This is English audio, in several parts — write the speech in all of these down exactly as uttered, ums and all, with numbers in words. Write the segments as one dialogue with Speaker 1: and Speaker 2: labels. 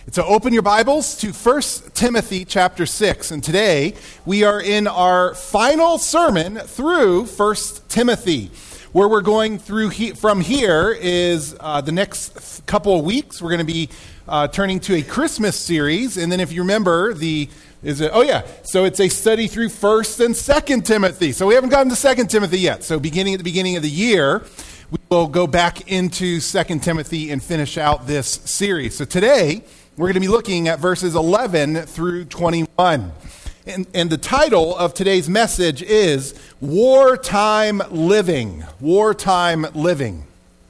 Speaker 1: So open your Bibles to First Timothy chapter six, and today we are in our final sermon through First Timothy. Where we're going through he- from here is uh, the next couple of weeks. We're going to be uh, turning to a Christmas series, and then if you remember, the is it? Oh yeah, so it's a study through First and Second Timothy. So we haven't gotten to Second Timothy yet. So beginning at the beginning of the year, we will go back into Second Timothy and finish out this series. So today we're going to be looking at verses eleven through twenty-one. And, and the title of today's message is Wartime Living. Wartime Living.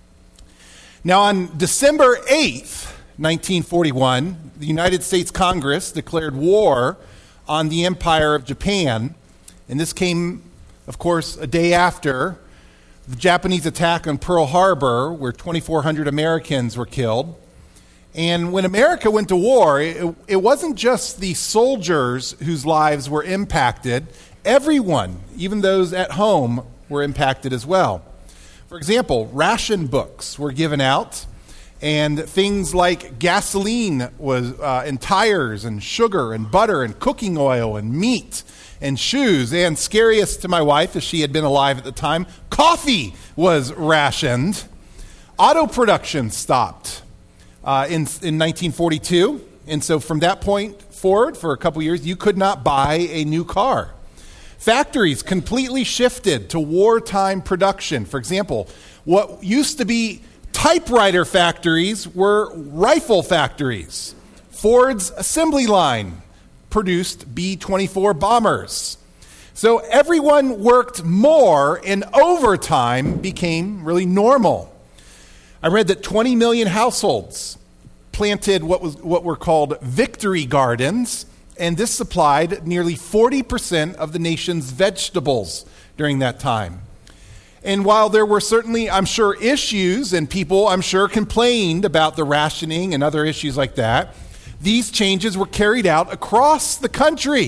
Speaker 1: Now on December eighth, nineteen forty-one, the United States Congress declared war on the Empire of Japan. And this came, of course, a day after the Japanese attack on Pearl Harbor, where twenty-four hundred Americans were killed. And when America went to war, it, it wasn't just the soldiers whose lives were impacted. Everyone, even those at home, were impacted as well. For example, ration books were given out, and things like gasoline was uh, and tires and sugar and butter and cooking oil and meat and shoes. And scariest to my wife, as she had been alive at the time, coffee was rationed. Auto production stopped. Uh, in, in nineteen forty-two, and so from that point forward, for a couple years, you could not buy a new car. Factories completely shifted to wartime production. For example, what used to be typewriter factories were rifle factories. Ford's assembly line produced B twenty-four bombers. So everyone worked more, and overtime became really normal. I read that twenty million households planted what was what were called victory gardens, and this supplied nearly forty percent of the nation's vegetables during that time. And while there were certainly, I'm sure, issues, and people, I'm sure, complained about the rationing and other issues like that, these changes were carried out across the country.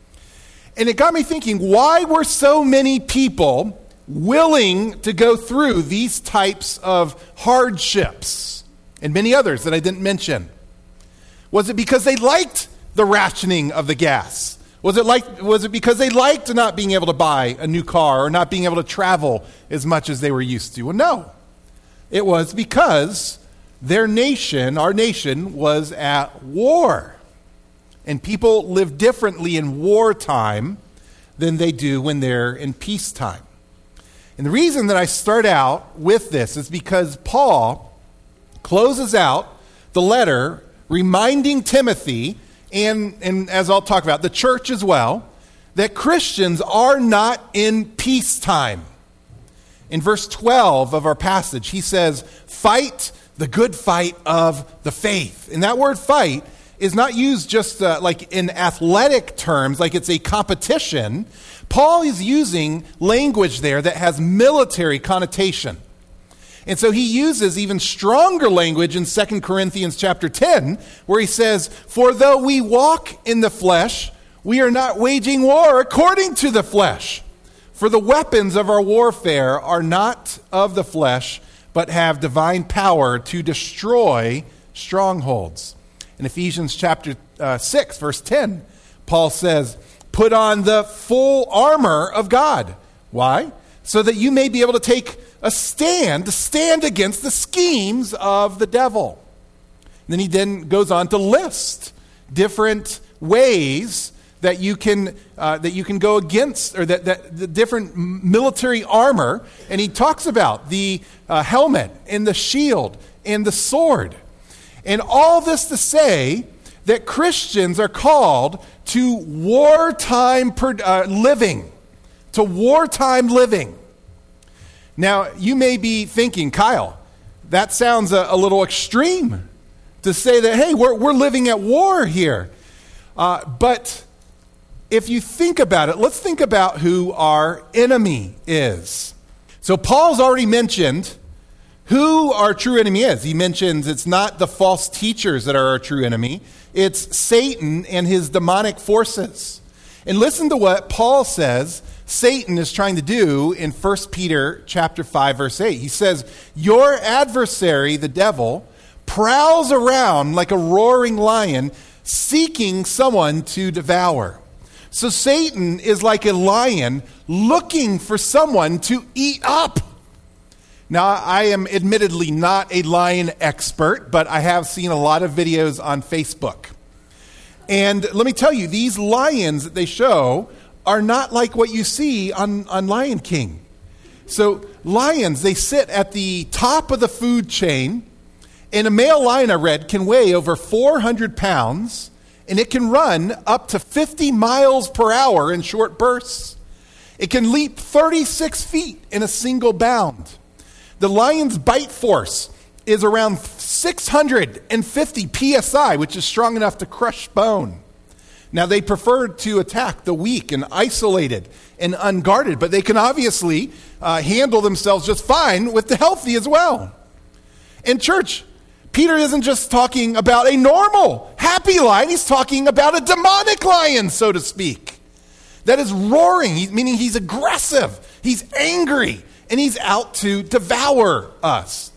Speaker 1: And it got me thinking, why were so many people willing to go through these types of hardships and many others that I didn't mention? Was it because they liked the rationing of the gas? Was it like was it because they liked not being able to buy a new car or not being able to travel as much as they were used to? Well, no. It was because their nation, our nation, was at war. And people live differently in wartime than they do when they're in peacetime. And the reason that I start out with this is because Paul closes out the letter reminding Timothy, and, and as I'll talk about, the church as well, that Christians are not in peacetime. In verse twelve of our passage, he says, fight the good fight of the faith. And that word fight is not used just uh, like in athletic terms, like it's a competition. Paul is using language there that has military connotation. And so he uses even stronger language in Second Corinthians chapter ten, where he says, for though we walk in the flesh, we are not waging war according to the flesh. For the weapons of our warfare are not of the flesh, but have divine power to destroy strongholds. In Ephesians chapter uh, six, verse ten, Paul says, put on the full armor of God. Why? So that you may be able to take a stand, to stand against the schemes of the devil. And then he then goes on to list different ways that you can uh, that you can go against, or that, that the different military armor. And he talks about the uh, helmet and the shield and the sword. And all this to say that Christians are called to wartime uh, living, to wartime living. Now, you may be thinking, Kyle, that sounds a, a little extreme to say that, hey, we're, we're living at war here. Uh, but if you think about it, let's think about who our enemy is. So Paul's already mentioned who our true enemy is. He mentions it's not the false teachers that are our true enemy. It's Satan and his demonic forces. And listen to what Paul says Satan is trying to do in First Peter chapter five, verse eight. He says, your adversary, the devil, prowls around like a roaring lion, seeking someone to devour. So Satan is like a lion looking for someone to eat up. Now, I am admittedly not a lion expert, but I have seen a lot of videos on Facebook. And let me tell you, these lions that they show are not like what you see on, on Lion King. So lions, they sit at the top of the food chain, and a male lion, I read, can weigh over four hundred pounds, and it can run up to fifty miles per hour in short bursts. It can leap thirty-six feet in a single bound. The lion's bite force is around six hundred fifty P S I, which is strong enough to crush bone. Now, they prefer to attack the weak and isolated and unguarded, but they can obviously uh, handle themselves just fine with the healthy as well. In church, Peter isn't just talking about a normal, happy lion. He's talking about a demonic lion, so to speak, that is roaring, meaning he's aggressive, he's angry, and he's out to devour us.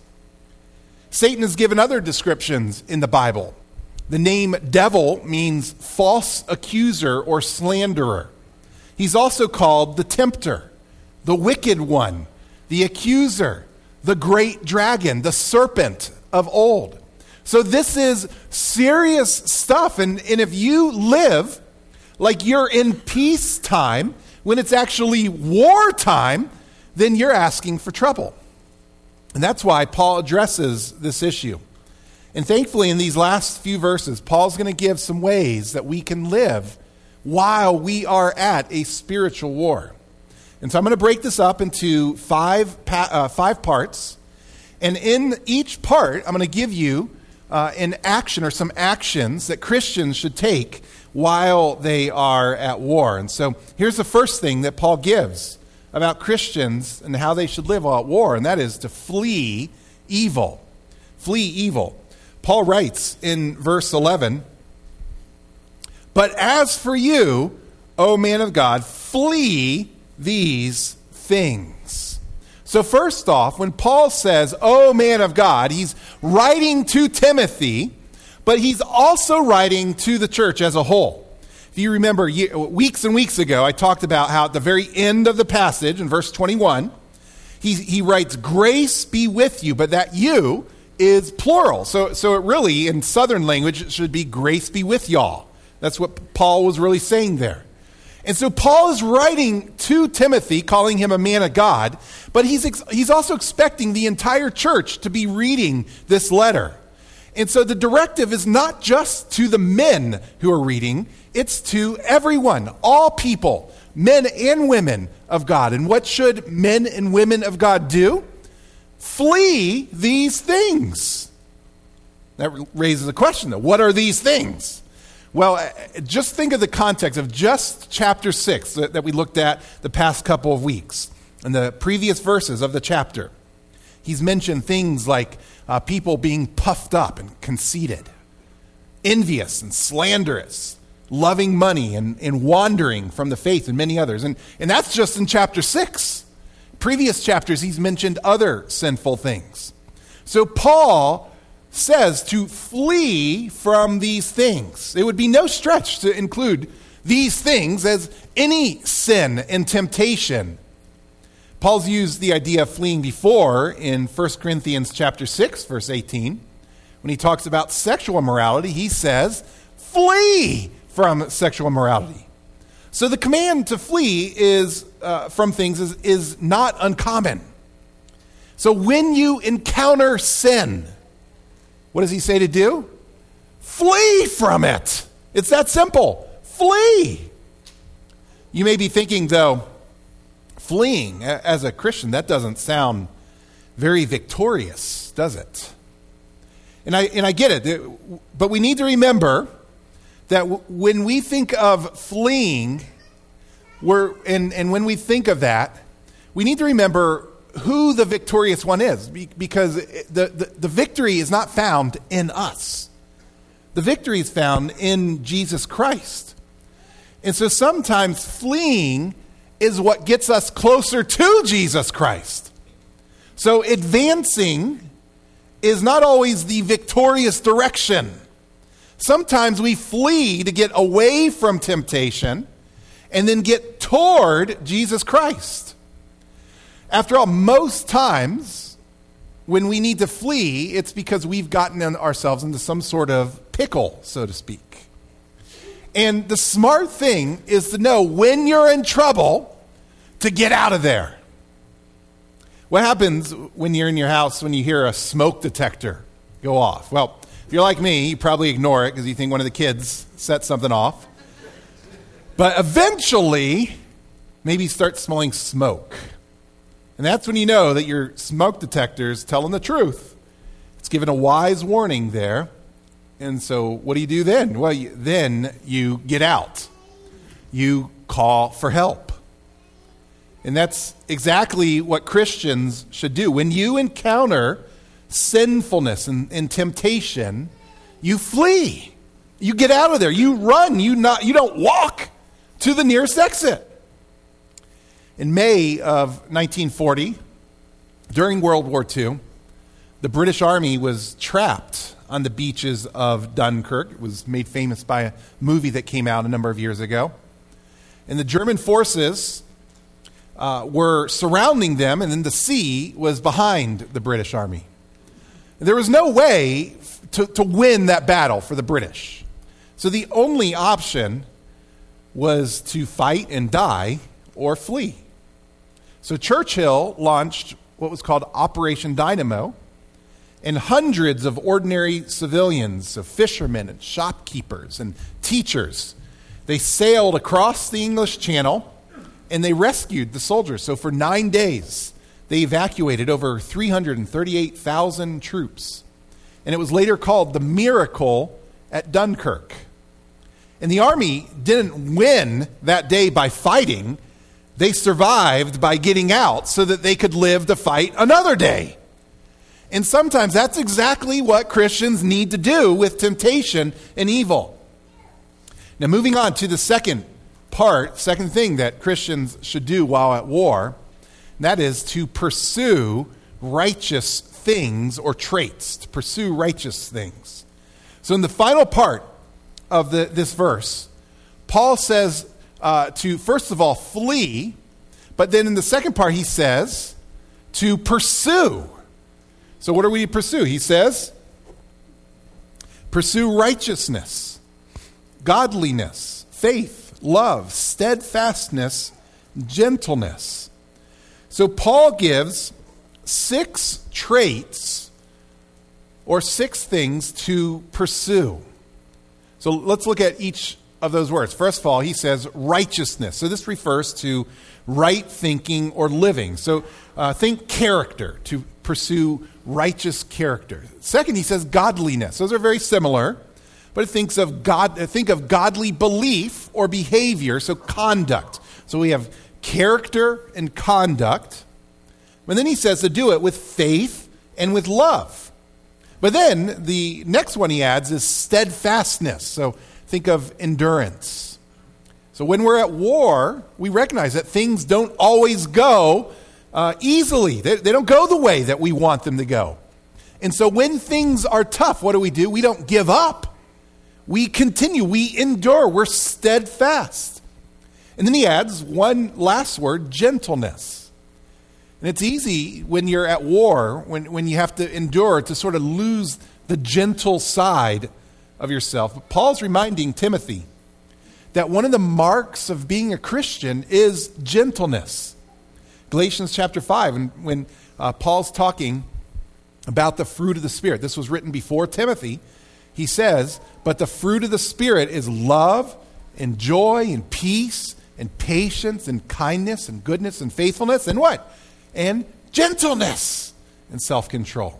Speaker 1: Satan is given other descriptions in the Bible. The name devil means false accuser or slanderer. He's also called the tempter, the wicked one, the accuser, the great dragon, the serpent of old. So this is serious stuff. And, and if you live like you're in peacetime when it's actually wartime, then you're asking for trouble. And that's why Paul addresses this issue. And thankfully, in these last few verses, Paul's going to give some ways that we can live while we are at a spiritual war. And so I'm going to break this up into five, pa- uh, five parts. And in each part, I'm going to give you uh, an action or some actions that Christians should take while they are at war. And so here's the first thing that Paul gives about Christians and how they should live while at war, and that is to flee evil. Flee evil. Paul writes in verse eleven, "But as for you, O man of God, flee these things." So first off, when Paul says, "O man of God," he's writing to Timothy, but he's also writing to the church as a whole. If you remember, weeks and weeks ago, I talked about how at the very end of the passage, in verse twenty-one, he, he writes, "Grace be with you," but that "you" is plural. So, so it really, in Southern language, it should be "grace be with y'all." That's what Paul was really saying there. And so Paul is writing to Timothy, calling him a man of God, but he's ex- he's also expecting the entire church to be reading this letter. And so the directive is not just to the men who are reading, it's to everyone, all people, men and women of God. And what should men and women of God do? Flee these things. That raises a question, though. What are these things? Well, just think of the context of just chapter six that we looked at the past couple of weeks. In the previous verses of the chapter, he's mentioned things like uh, people being puffed up and conceited, envious and slanderous, loving money and, and wandering from the faith, and many others. And, and that's just in chapter six. Previous chapters, he's mentioned other sinful things. So Paul says to flee from these things. It would be no stretch to include these things as any sin and temptation. Paul's used the idea of fleeing before in First Corinthians chapter six, verse eighteen. When he talks about sexual immorality, he says, flee from sexual immorality. So the command to flee is uh, from things is, is not uncommon. So when you encounter sin, what does he say to do? Flee from it. It's that simple. Flee. You may be thinking, though, fleeing as a Christian, that doesn't sound very victorious, does it? And I and I get it, but we need to remember that when we think of fleeing, we're and, and when we think of that, we need to remember who the victorious one is, because the, the, the victory is not found in us. The victory is found in Jesus Christ. And so sometimes fleeing is what gets us closer to Jesus Christ. So advancing is not always the victorious direction. Sometimes we flee to get away from temptation and then get toward Jesus Christ. After all, most times when we need to flee, it's because we've gotten ourselves into some sort of pickle, so to speak. And the smart thing is to know when you're in trouble to get out of there. What happens when you're in your house when you hear a smoke detector go off? Well, if you're like me, you probably ignore it because you think one of the kids set something off. But eventually, maybe you start smelling smoke. And that's when you know that your smoke detector's telling the truth. It's given a wise warning there. And so what do you do then? Well, you, then you get out. You call for help. And that's exactly what Christians should do. When you encounter sinfulness and, and temptation, you flee. You get out of there. You run. You not. You don't walk to the nearest exit. In May of nineteen forty, during World War Two, the British Army was trapped on the beaches of Dunkirk. It was made famous by a movie that came out a number of years ago. And the German forces uh, were surrounding them, and then the sea was behind the British Army. There was no way to, to win that battle for the British. So the only option was to fight and die or flee. So Churchill launched what was called Operation Dynamo, and hundreds of ordinary civilians, so fishermen and shopkeepers and teachers, they sailed across the English Channel and they rescued the soldiers. So for nine days, they evacuated over three hundred thirty-eight thousand troops. And it was later called the Miracle at Dunkirk. And the army didn't win that day by fighting. They survived by getting out so that they could live to fight another day. And sometimes that's exactly what Christians need to do with temptation and evil. Now, moving on to the second part, second thing that Christians should do while at war, that is to pursue righteous things or traits, to pursue righteous things. So in the final part of the, this verse, Paul says uh, to, first of all, flee, but then in the second part he says to pursue. So what are we to pursue? He says, pursue righteousness, godliness, faith, love, steadfastness, gentleness. So Paul gives six traits or six things to pursue. So let's look at each of those words. First of all, he says righteousness. So this refers to right thinking or living. So uh, think character, to pursue righteous character. Second, he says godliness. Those are very similar, but it thinks of God. Think of godly belief or behavior. So conduct. So we have character and conduct. But then he says to do it with faith and with love. But then the next one he adds is steadfastness. So think of endurance. So when we're at war, we recognize that things don't always go uh, easily. They, they don't go the way that we want them to go. And so when things are tough, what do we do? We don't give up. We continue. We endure. We're steadfast. And then he adds one last word, gentleness. And it's easy when you're at war, when, when you have to endure, to sort of lose the gentle side of yourself. But Paul's reminding Timothy that one of the marks of being a Christian is gentleness. Galatians chapter five, and when uh, Paul's talking about the fruit of the Spirit, this was written before Timothy, he says, but the fruit of the Spirit is love and joy and peace and patience and kindness and goodness and faithfulness and what? And gentleness and self-control.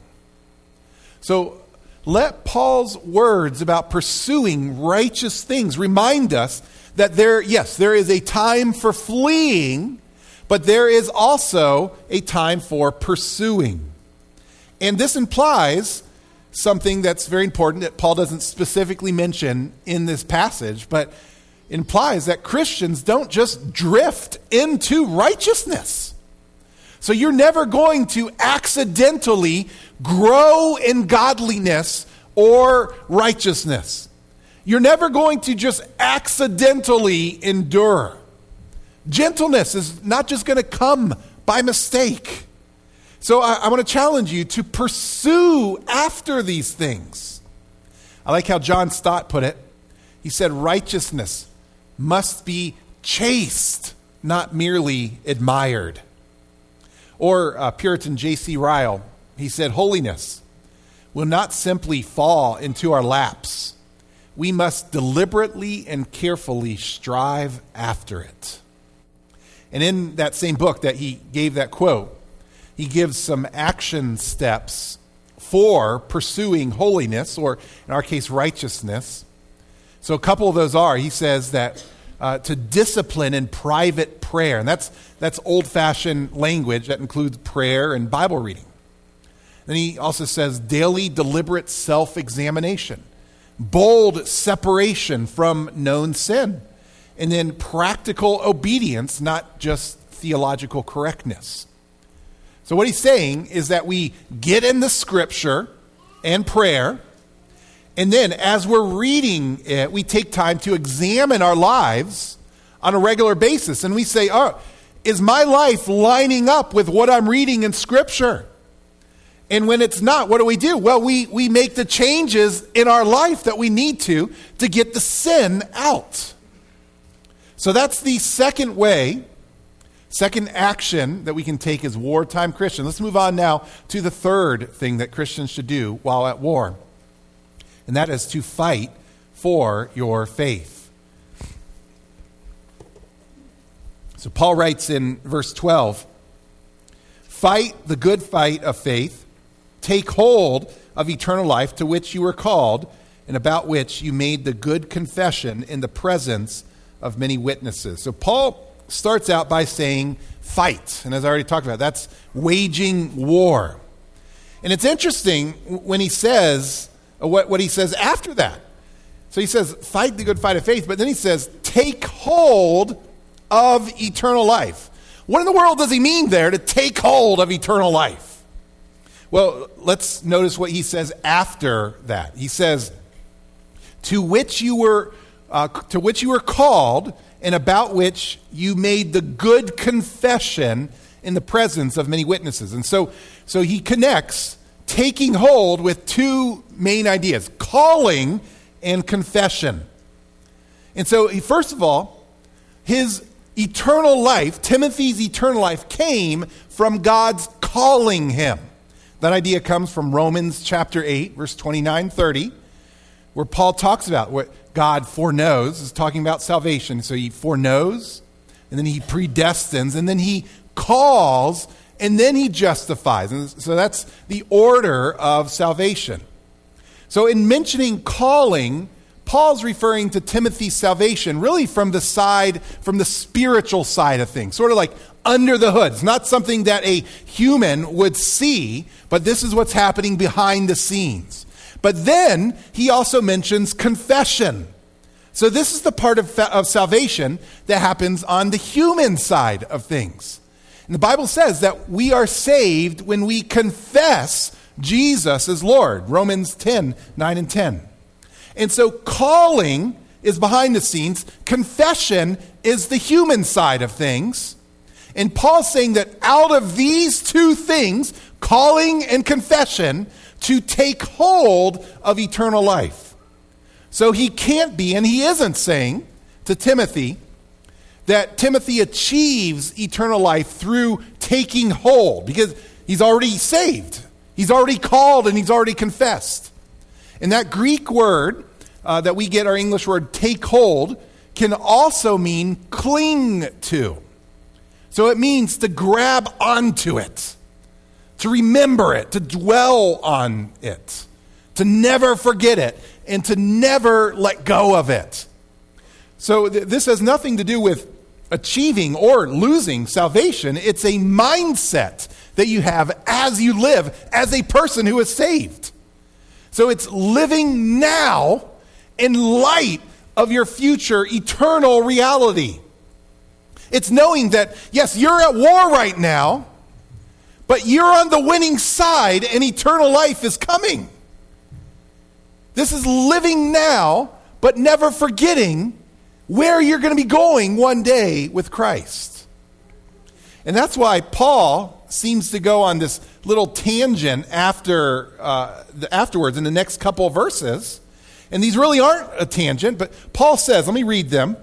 Speaker 1: So let Paul's words about pursuing righteous things remind us that there, yes, there is a time for fleeing, but there is also a time for pursuing. And this implies something that's very important that Paul doesn't specifically mention in this passage, but implies that Christians don't just drift into righteousness. So you're never going to accidentally grow in godliness or righteousness. You're never going to just accidentally endure. Gentleness is not just going to come by mistake. So I, I want to challenge you to pursue after these things. I like how John Stott put it. He said, righteousness must be chaste, not merely admired. Or uh, Puritan J C Ryle, he said, holiness will not simply fall into our laps. We must deliberately and carefully strive after it. And in that same book that he gave that quote, he gives some action steps for pursuing holiness, or in our case, righteousness. So a couple of those are, he says that uh, to discipline in private prayer, and that's that's old-fashioned language that includes prayer and Bible reading. Then he also says daily deliberate self-examination, bold separation from known sin, and then practical obedience, not just theological correctness. So what he's saying is that we get in the scripture and prayer, and then as we're reading it, we take time to examine our lives on a regular basis. And we say, oh, is my life lining up with what I'm reading in scripture? And when it's not, what do we do? Well, we, we make the changes in our life that we need to to get the sin out. So that's the second way, second action that we can take as wartime Christians. Let's move on now to the third thing that Christians should do while at war. And that is to fight for your faith. So Paul writes in verse twelve, fight the good fight of faith, take hold of eternal life to which you were called and about which you made the good confession in the presence of many witnesses. So Paul starts out by saying fight. And as I already talked about, that's waging war. And it's interesting when he says what, what he says after that. So he says, fight the good fight of faith, but then he says, take hold of eternal life. What in the world does he mean there, to take hold of eternal life? Well, let's notice what he says after that. He says, to which you were uh, to which you were called, and about which you made the good confession in the presence of many witnesses. And so, so he connects taking hold with two main ideas, calling and confession. And so, he, first of all, his eternal life, Timothy's eternal life, came from God's calling him. That idea comes from Romans chapter eight, verse twenty-nine, thirty, where Paul talks about what God foreknows, is talking about salvation. So he foreknows, and then he predestines, and then he calls, and then he justifies. And so that's the order of salvation. So in mentioning calling, Paul's referring to Timothy's salvation really from the side, from the spiritual side of things, sort of like under the hood. It's not something that a human would see, but this is what's happening behind the scenes. But then he also mentions confession. So this is the part of, of salvation that happens on the human side of things. And the Bible says that we are saved when we confess Jesus as Lord. Romans ten, nine and ten. And so calling is behind the scenes. Confession is the human side of things. And Paul's saying that out of these two things, calling and confession, to take hold of eternal life. So he can't be, and he isn't saying to Timothy that Timothy achieves eternal life through taking hold, because he's already saved. He's already called and he's already confessed. And that Greek word uh, that we get our English word take hold can also mean cling to. So it means to grab onto it, to remember it, to dwell on it, to never forget it, and to never let go of it. So th- this has nothing to do with achieving or losing salvation. It's a mindset that you have as you live as a person who is saved. So it's living now in light of your future eternal reality. It's knowing that, yes, you're at war right now, but you're on the winning side and eternal life is coming. This is living now, but never forgetting where you're going to be going one day with Christ. And that's why Paul seems to go on this little tangent after uh, the, afterwards in the next couple of verses. And these really aren't a tangent, but Paul says, let me read them.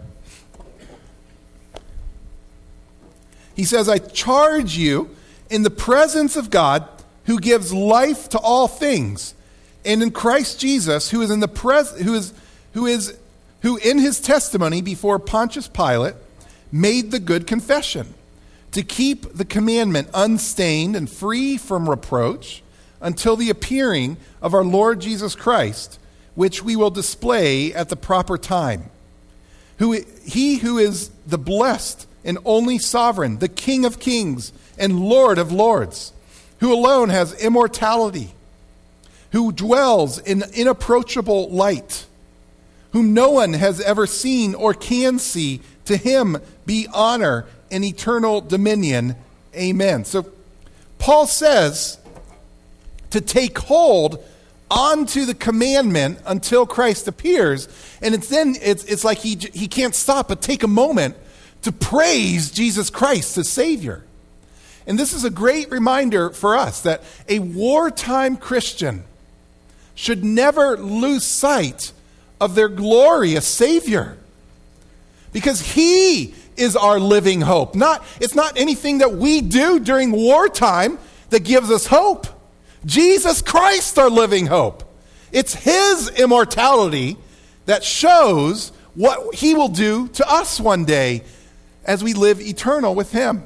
Speaker 1: He says, I charge you in the presence of God who gives life to all things, and in Christ Jesus, who is in the pres- who is who is who in his testimony before Pontius Pilate made the good confession, to keep the commandment unstained and free from reproach until the appearing of our Lord Jesus Christ, which we will display at the proper time. Who he who is the blessed and only sovereign, the King of kings and Lord of lords, who alone has immortality, who dwells in inapproachable light, whom no one has ever seen or can see, to him be honor and eternal dominion. Amen. So Paul says to take hold onto the commandment until Christ appears. And it's then it's it's like he he can't stop but take a moment to praise Jesus Christ as Savior. And this is a great reminder for us that a wartime Christian should never lose sight of their glorious Savior, because he is our living hope. Not, it's not anything that we do during wartime that gives us hope. Jesus Christ, our living hope. It's his immortality that shows what he will do to us one day as we live eternal with him.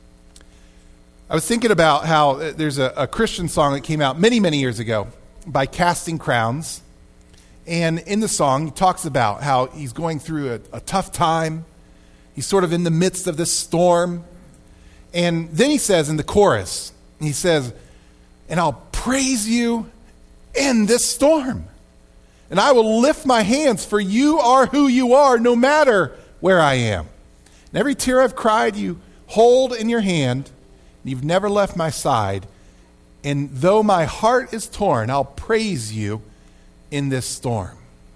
Speaker 1: I was thinking about how there's a, a Christian song that came out many, many years ago by Casting Crowns. And in the song, he talks about how he's going through a, a tough time. He's sort of in the midst of this storm. And then he says in the chorus, he says, and I'll praise you in this storm. And I will lift my hands, for you are who you are, no matter where I am. And every tear I've cried, you hold in your hand. You've never left my side. And though my heart is torn, I'll praise you in this storm.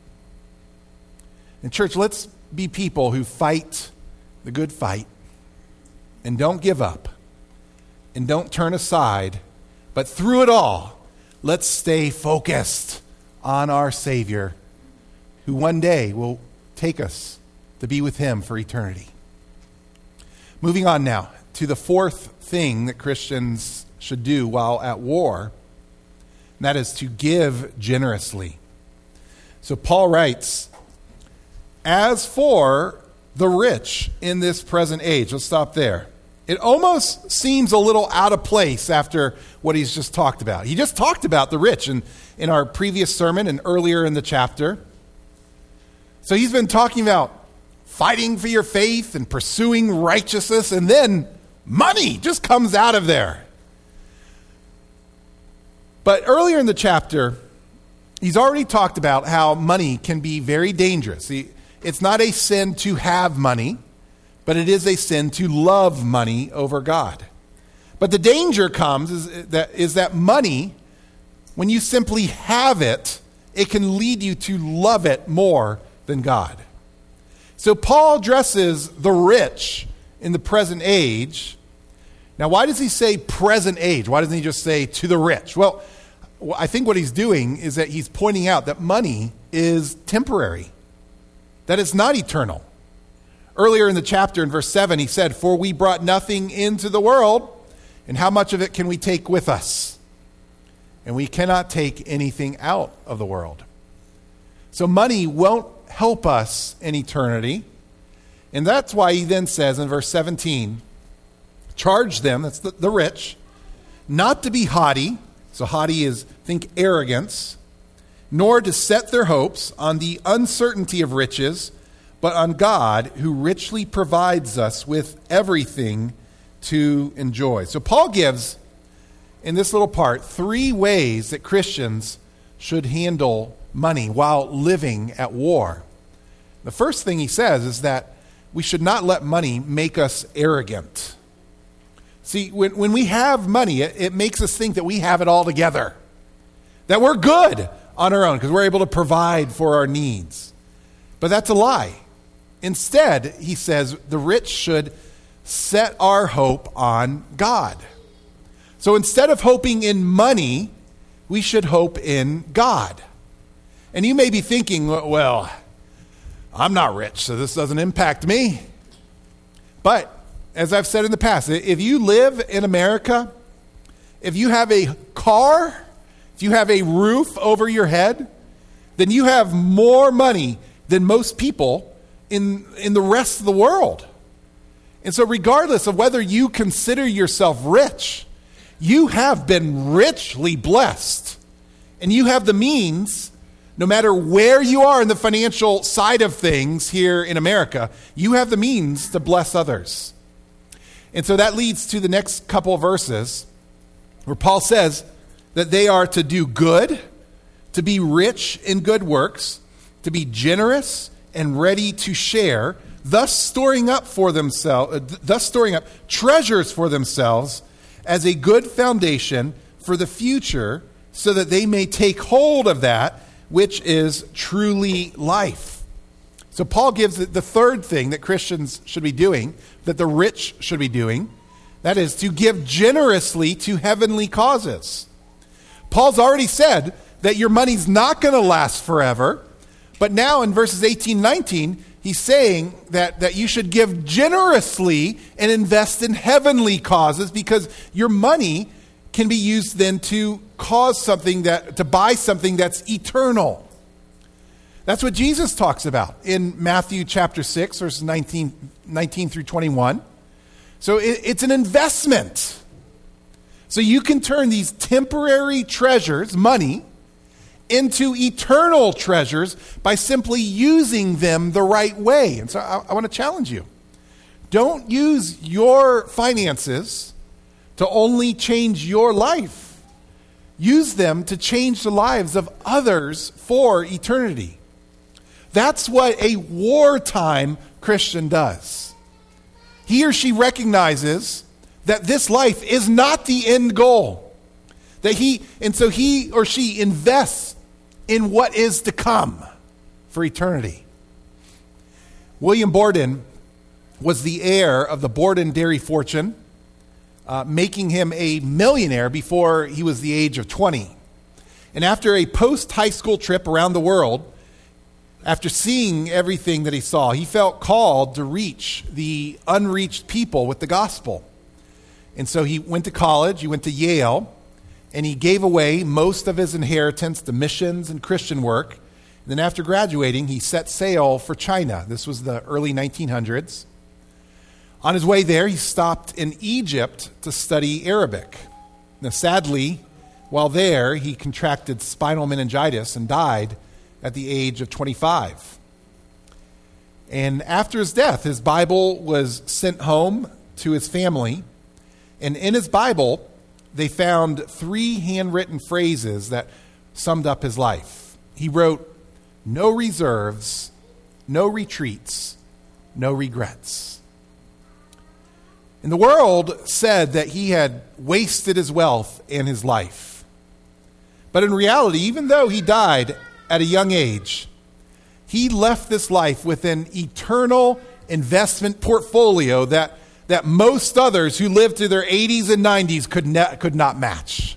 Speaker 1: And church, let's be people who fight the good fight and don't give up and don't turn aside. But through it all, let's stay focused on our Savior, who one day will take us to be with him for eternity. Moving on now to the fourth thing that Christians should do while at war, and that is to give generously. So Paul writes, as for the rich in this present age, let's stop there. It almost seems a little out of place after what he's just talked about. He just talked about the rich in, in our previous sermon and earlier in the chapter. So he's been talking about fighting for your faith and pursuing righteousness, and then money just comes out of there. But earlier in the chapter, he's already talked about how money can be very dangerous. It's not a sin to have money, but it is a sin to love money over God. But the danger comes is that, is that money, when you simply have it, it can lead you to love it more than God. So Paul addresses the rich in the present age. Now, why does he say present age? Why doesn't he just say to the rich? Well, I think what he's doing is that he's pointing out that money is temporary, that it's not eternal. Earlier in the chapter, in verse seven, he said, for we brought nothing into the world, and how much of it can we take with us? And we cannot take anything out of the world. So money won't help us in eternity. And that's why he then says in verse seventeen, charge them, that's the, the rich, not to be haughty. So haughty is, think, arrogance, nor to set their hopes on the uncertainty of riches, but on God, who richly provides us with everything to enjoy. So Paul gives, in this little part, three ways that Christians should handle money while living at war. The first thing he says is that we should not let money make us arrogant. See, when, when we have money, it, it makes us think that we have it all together, that we're good on our own because we're able to provide for our needs. But that's a lie. Instead, he says, the rich should set our hope on God. So instead of hoping in money, we should hope in God. And you may be thinking, well, I'm not rich, so this doesn't impact me. But as I've said in the past, if you live in America, if you have a car, if you have a roof over your head, then you have more money than most people in, in the rest of the world. And so regardless of whether you consider yourself rich, you have been richly blessed. And you have the means, no matter where you are in the financial side of things here in America, you have the means to bless others. And so that leads to the next couple of verses where Paul says that they are to do good, to be rich in good works, to be generous and ready to share, thus storing up for themselves, thus storing up treasures for themselves as a good foundation for the future, so that they may take hold of that which is truly life. So Paul gives the third thing that Christians should be doing, that the rich should be doing, that is to give generously to heavenly causes. Paul's already said that your money's not going to last forever, but now in verses eighteen, nineteen, he's saying that, that you should give generously and invest in heavenly causes, because your money can be used then to cause something that, to buy something that's eternal. That's what Jesus talks about in Matthew chapter six, verses nineteen, nineteen through twenty-one. So it, it's an investment. So you can turn these temporary treasures, money, into eternal treasures by simply using them the right way. And so I, I want to challenge you. Don't use your finances to only change your life. Use them to change the lives of others for eternity. That's what a wartime Christian does. He or she recognizes that this life is not the end goal. That he, and so he or she invests in what is to come for eternity. William Borden was the heir of the Borden dairy fortune, uh, making him a millionaire before he was the age of twenty. And after a post-high school trip around the world, after seeing everything that he saw, he felt called to reach the unreached people with the gospel. And so he went to college, he went to Yale, and he gave away most of his inheritance to missions and Christian work. And then after graduating, he set sail for China. This was the early nineteen hundreds. On his way there, he stopped in Egypt to study Arabic. Now, sadly, while there, he contracted spinal meningitis and died at the age of twenty-five. And after his death, his Bible was sent home to his family. And in his Bible, they found three handwritten phrases that summed up his life. He wrote, "No reserves, no retreats, no regrets." And the world said that he had wasted his wealth and his life. But in reality, even though he died at a young age, he left this life with an eternal investment portfolio that that most others who lived to their eighties and nineties could, ne- could not match.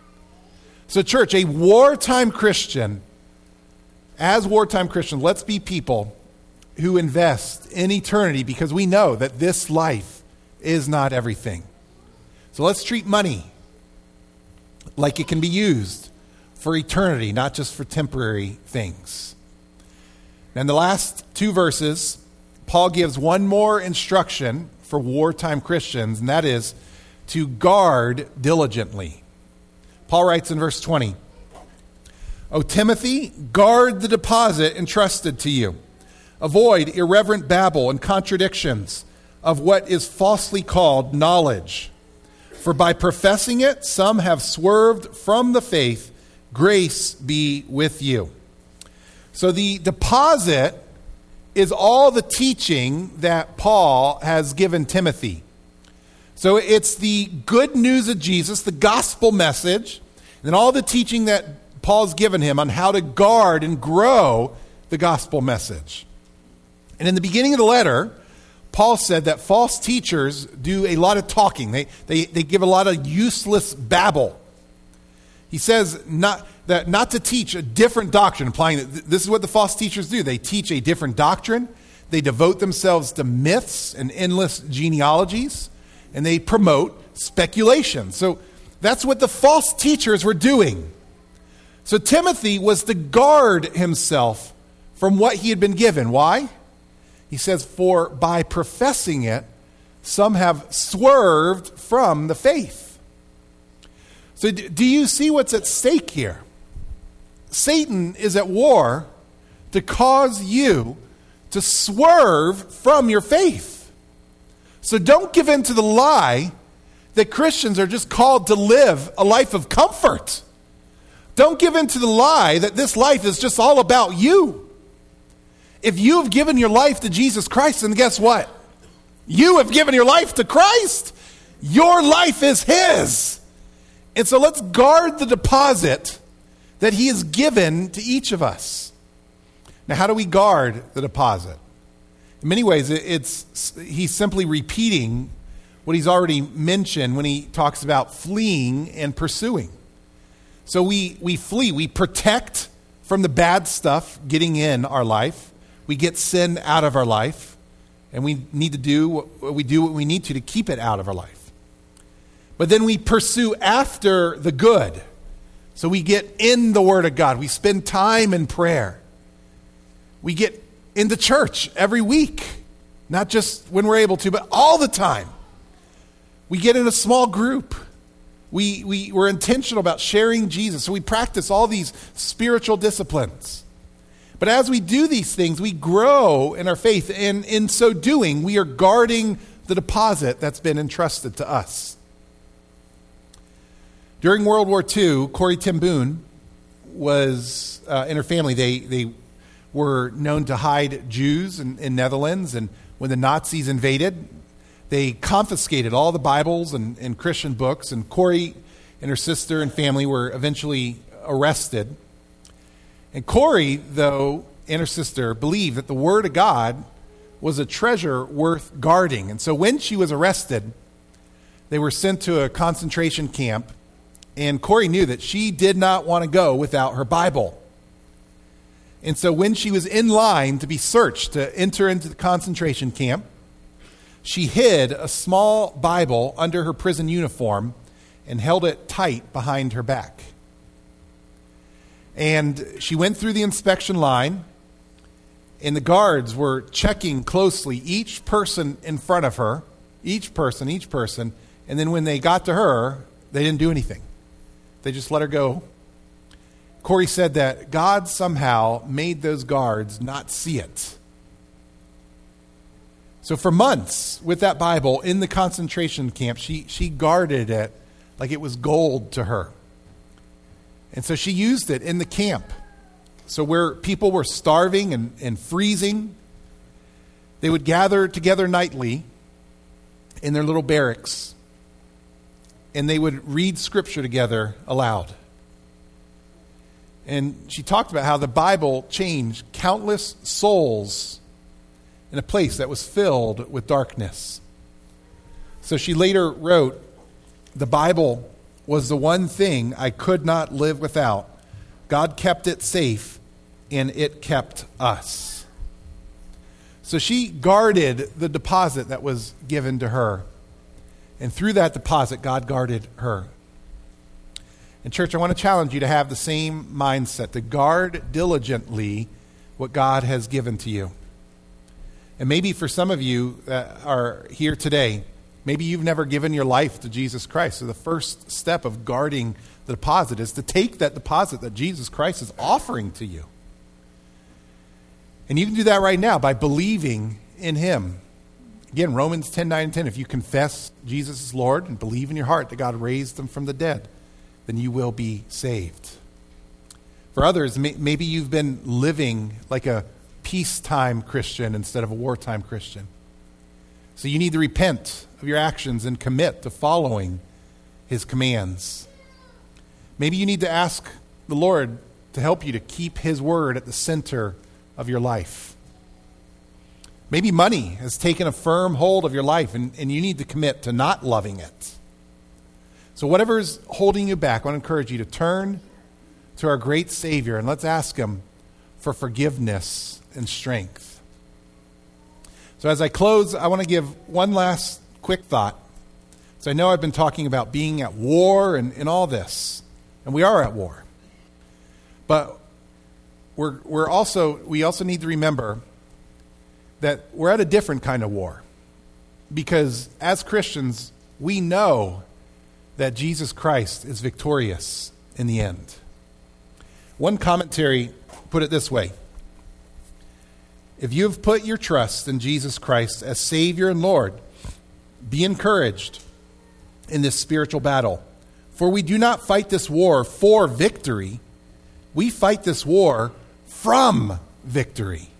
Speaker 1: So church, a wartime Christian, as wartime Christians, let's be people who invest in eternity, because we know that this life is not everything. So let's treat money like it can be used for eternity, not just for temporary things. And the last two verses, Paul gives one more instruction for wartime Christians, and that is to guard diligently. Paul writes in verse twenty, "O Timothy, guard the deposit entrusted to you. Avoid irreverent babble and contradictions of what is falsely called knowledge. For by professing it, some have swerved from the faith. Grace be with you." So the deposit is all the teaching that Paul has given Timothy. So it's the good news of Jesus, the gospel message, and then all the teaching that Paul's given him on how to guard and grow the gospel message. And in the beginning of the letter, Paul said that false teachers do a lot of talking. They, they, they give a lot of useless babble. He says not, that not to teach a different doctrine, implying that th- this is what the false teachers do. They teach a different doctrine. They devote themselves to myths and endless genealogies, and they promote speculation. So that's what the false teachers were doing. So Timothy was to guard himself from what he had been given. Why? He says, for by professing it, some have swerved from the faith. So do you see what's at stake here? Satan is at war to cause you to swerve from your faith. So don't give in to the lie that Christians are just called to live a life of comfort. Don't give in to the lie that this life is just all about you. If you have given your life to Jesus Christ, then guess what? You have given your life to Christ. Your life is His. And so let's guard the deposit that He has given to each of us. Now, how do we guard the deposit? In many ways, it's he's simply repeating what he's already mentioned when he talks about fleeing and pursuing. So we, we flee, we protect from the bad stuff getting in our life. We get sin out of our life, and we need to do what we do what we need to to keep it out of our life. But then we pursue after the good. So we get in the Word of God. We spend time in prayer. We get into church every week, not just when we're able to, but all the time. We get in a small group. We, we, we're intentional about sharing Jesus. So we practice all these spiritual disciplines. But as we do these things, we grow in our faith. And in so doing, we are guarding the deposit that's been entrusted to us. During World War Two, Corrie ten Boom was, uh, and her family, they, they were known to hide Jews in, in Netherlands. And when the Nazis invaded, they confiscated all the Bibles and, and Christian books. And Corrie and her sister and family were eventually arrested. And Corrie, though, and her sister believed that the Word of God was a treasure worth guarding. And so when she was arrested, they were sent to a concentration camp. And Corrie knew that she did not want to go without her Bible. And so when she was in line to be searched to enter into the concentration camp, she hid a small Bible under her prison uniform and held it tight behind her back. And she went through the inspection line, and the guards were checking closely each person in front of her, each person, each person. And then when they got to her, they didn't do anything. They just let her go. Corrie said that God somehow made those guards not see it. So for months with that Bible in the concentration camp, she, she guarded it like it was gold to her. And so she used it in the camp. So where people were starving and, and freezing, they would gather together nightly in their little barracks, and they would read Scripture together aloud. And she talked about how the Bible changed countless souls in a place that was filled with darkness. So she later wrote, "The Bible was the one thing I could not live without. God kept it safe, and it kept us." So she guarded the deposit that was given to her. And through that deposit, God guarded her. And church, I want to challenge you to have the same mindset, to guard diligently what God has given to you. And maybe for some of you that are here today, maybe you've never given your life to Jesus Christ. So the first step of guarding the deposit is to take that deposit that Jesus Christ is offering to you. And you can do that right now by believing in Him. Again, Romans ten, nine, and ten, if you confess Jesus is Lord and believe in your heart that God raised Him from the dead, then you will be saved. For others, may, maybe you've been living like a peacetime Christian instead of a wartime Christian. So you need to repent of your actions and commit to following his commands. Maybe you need to ask the Lord to help you to keep his word at the center of your life. Maybe money has taken a firm hold of your life and, and you need to commit to not loving it. So whatever's holding you back, I want to encourage you to turn to our great Savior and let's ask him for forgiveness and strength. So as I close, I want to give one last quick thought. So I know I've been talking about being at war and, and all this, and we are at war. But we're we're also we also need to remember that we're at a different kind of war. Because as Christians, we know that Jesus Christ is victorious in the end. One commentary put it this way: if you have put your trust in Jesus Christ as Savior and Lord, be encouraged in this spiritual battle. For we do not fight this war for victory. We fight this war from victory.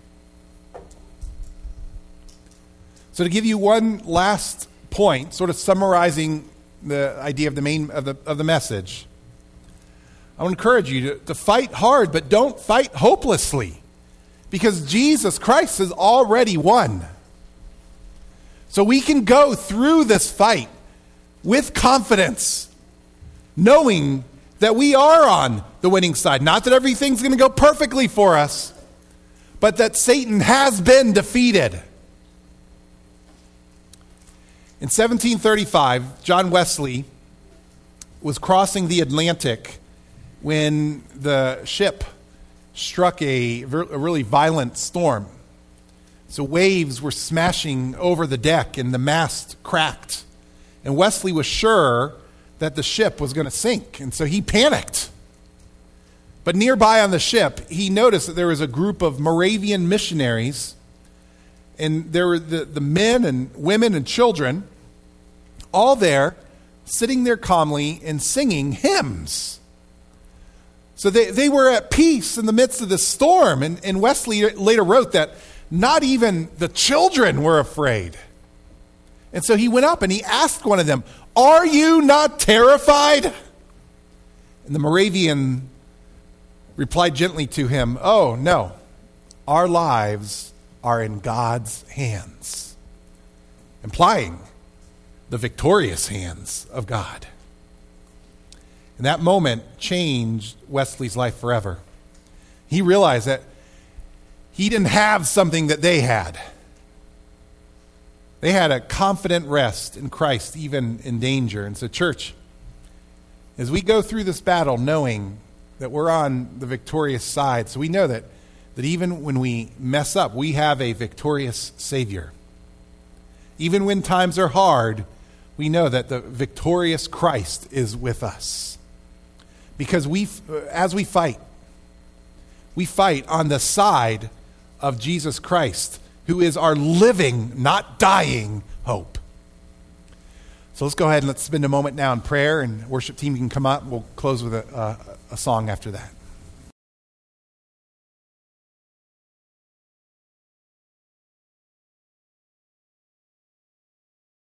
Speaker 1: So to give you one last point, sort of summarizing the idea of the main of the of the message, I want to encourage you to, to fight hard, but don't fight hopelessly, because Jesus Christ has already won. So we can go through this fight with confidence, knowing that we are on the winning side. Not that everything's going to go perfectly for us, but that Satan has been defeated. In seventeen thirty-five, John Wesley was crossing the Atlantic when the ship struck a, a really violent storm. So waves were smashing over the deck and the mast cracked. And Wesley was sure that the ship was going to sink, and so he panicked. But nearby on the ship, he noticed that there was a group of Moravian missionaries, and there were the, the men and women and children, all there, sitting there calmly and singing hymns. So they, they were at peace in the midst of the storm, and, and Wesley later wrote that not even the children were afraid. And so he went up and he asked one of them, "Are you not terrified?" And the Moravian replied gently to him, "Oh, no, our lives are in God's hands," implying the victorious hands of God. And that moment changed Wesley's life forever. He realized that he didn't have something that they had. They had a confident rest in Christ, even in danger. And so, church, as we go through this battle, knowing that we're on the victorious side, so we know that, that even when we mess up, we have a victorious Savior. Even when times are hard, we know that the victorious Christ is with us. Because we, as we fight, we fight on the side of Jesus Christ, who is our living, not dying hope. So let's go ahead and let's spend a moment now in prayer, and worship team, you can come up. We'll close with a, a, a song after that.